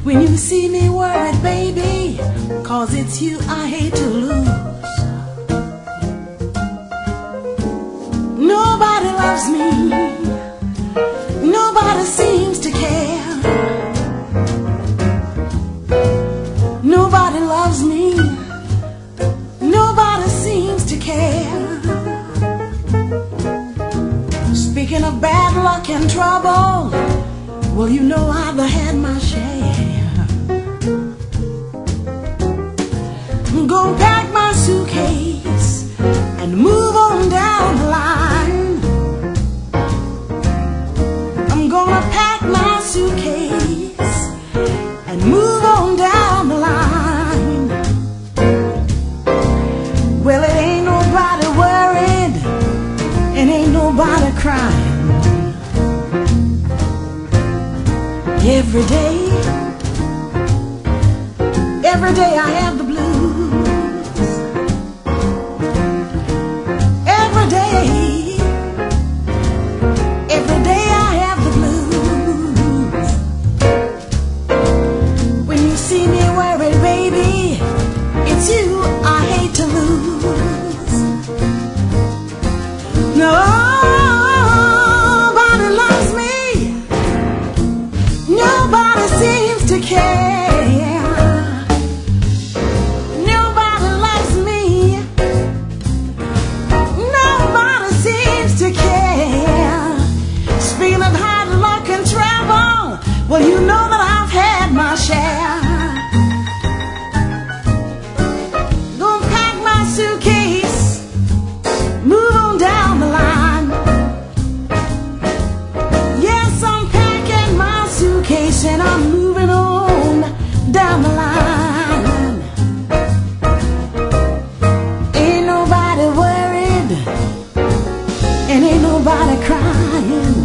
When you see me worried, baby, 'cause it's you I hate to lose. Nobody loves me, nobody seems to care. Nobody loves me, nobody seems to care. Speaking of bad luck and trouble, well, you know I've had my share. I'm gonna pack my suitcase and move on down the line. I'm gonna pack my suitcase and move on down the line. Well, it ain't nobody worried, and ain't nobody crying. Every day I have the blues. Every day I have the blues. When you see me worried, baby, it's you I hate to lose. Nobody loves me, nobody seems to care. Nobody loves me, nobody seems to care. Speaking of hard luck and travel, well, you know that I've had my share. Gonna pack my suitcase, move on down the line. Yes, I'm packing my suitcase and I'm moving on down the line. Ain't nobody worried, and ain't nobody crying.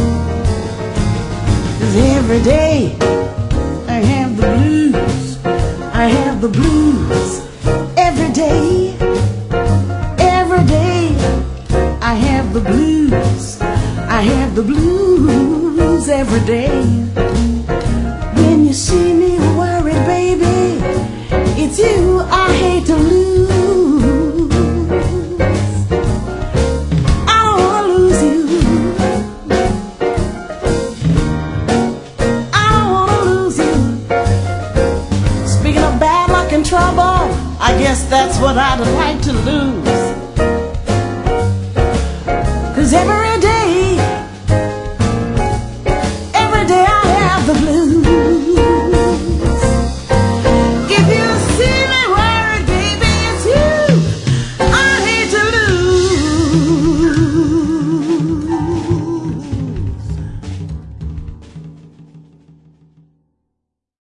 'Cause every day I have the blues, I have the blues. Every day I have the blues, I have the blues every day. When you see me worried, baby, it's you I hate to lose. I don't wanna lose you, I don't wanna lose you. Speaking of bad luck and trouble, I guess that's what I'd like to lose.